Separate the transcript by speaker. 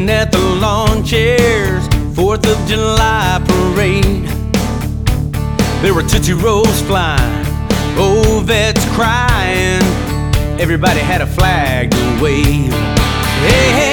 Speaker 1: At the lawn chairs, 4th of July parade, there were Tootsie Rolls flying, old vets crying, everybody had a flag to wave. Hey, hey.